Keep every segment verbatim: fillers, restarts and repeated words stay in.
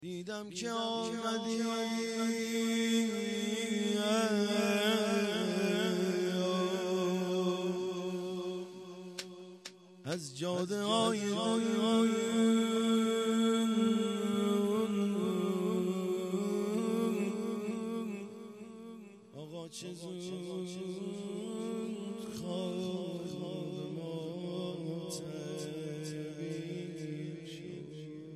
دیدم که آمدی از جاده های آقا چه زود خواب ما تعبیر شد.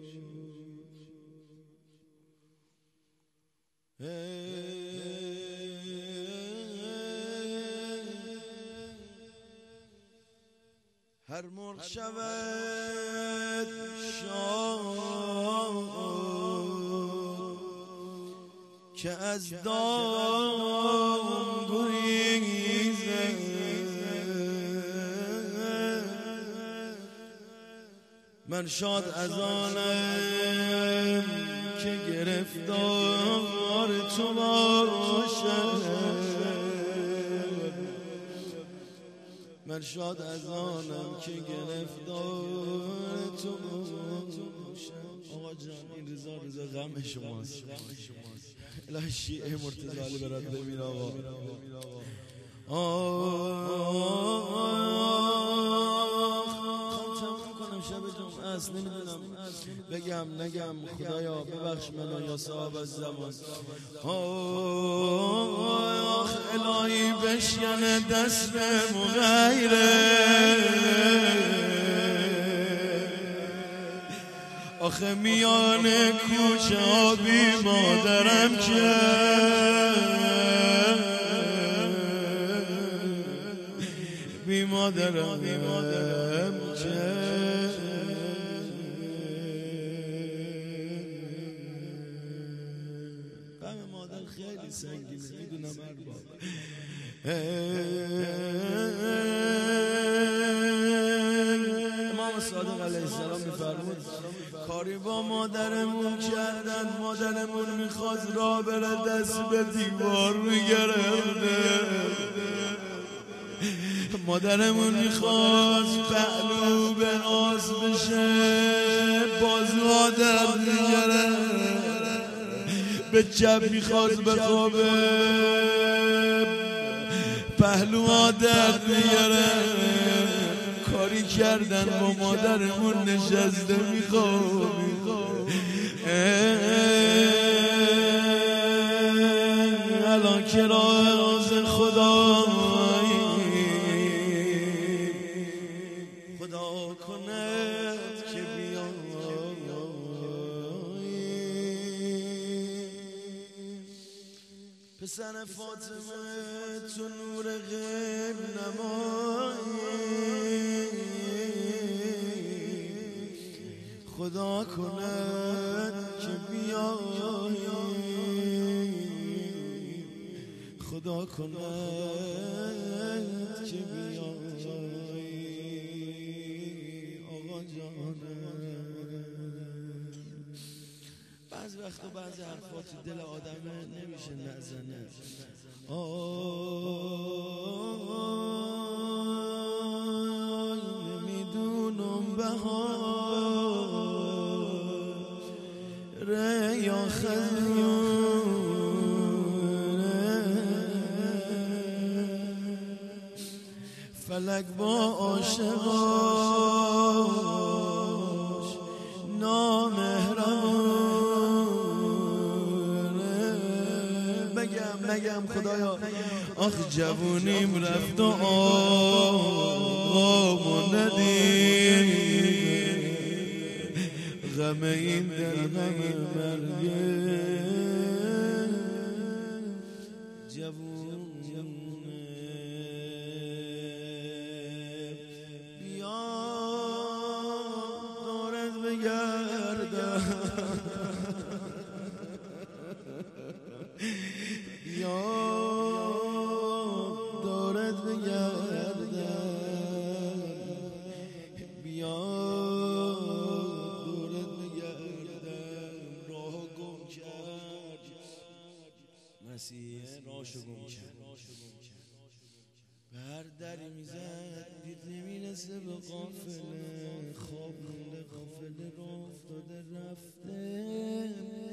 هر مرغ شود شاد که از دام گریزد، من شاد از آنم که گرفتار تو باشم، من شاد از آنم که گرفتار تو باشم. آقا جان این رضا رضا غم شماست. الهی شیعه مرتضی علی برات ببین آقا. اصل نمیدونم بگم نگم، خدایا ببخش منو یا صاحب الزمان. آخ الهی بشکنه دست مغیره، آخه میان کوچه ها بی مادرم که بی مادرم بی مادرم که خیلی سنگینه میدونم ارباب. امام صادق علیه السلام میفرمود کاری با مادرمون کردن، مادرمون میخواست راه بره دست به دیوار میگرفته، مادرمون میخواست پهلو به ناز بشه بازوها درد میگرفت، به چپ میخواست بخوابه پهلوها درد میگره، کاری کردن با مادرمون نشسته میخوابی، الان که راز خدا خدا کند که بیاد پسر فاطمه تو نور غیب نمایی، خدا کند که بیایی، خدا کند که بیایی. آقا جانم بعضی وقتا بعضی حرفات تو دل آدمه نمیشه نزنه. آی نمیدونم بهار یا خزونه، فلک با عاشقاش نامهربون. نگم خدایا آخ جوونیم رفت و آقامو ندید، غم این در غم مرگه جوونه. بیا دورت بگردم، یا دورت بگردم، بیا دورت بگردم. راه گم کرد مسیح راهشو گم کرد، به هر دری میزد دید نمیرسه به قافله، خواب مونده قافله رو افتاده رفته.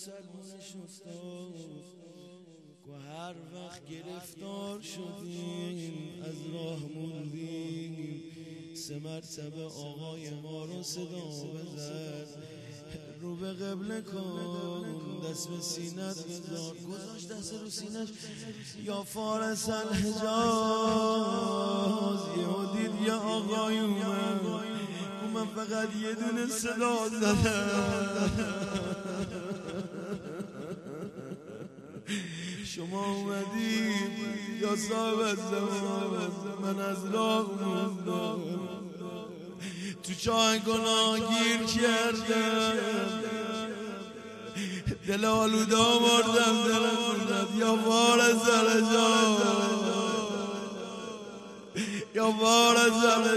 سلمونش افتاد که هر وقت گرفتار شدیم از راه موندیم سه مرتبه آقای ما رو صدا بزد رو به قبله کن دست به سینت بذار گذاشت دست رو سینش یا فارس الحجاز یه دید یه آقای اومد من فقط یه دونه صدا زدم شما اومدید یا صاحب الزمان من از راه موندم تو چاه گناه گیر کردم دل آلوده آوردم دلم یا وارث الحجاز یا وارث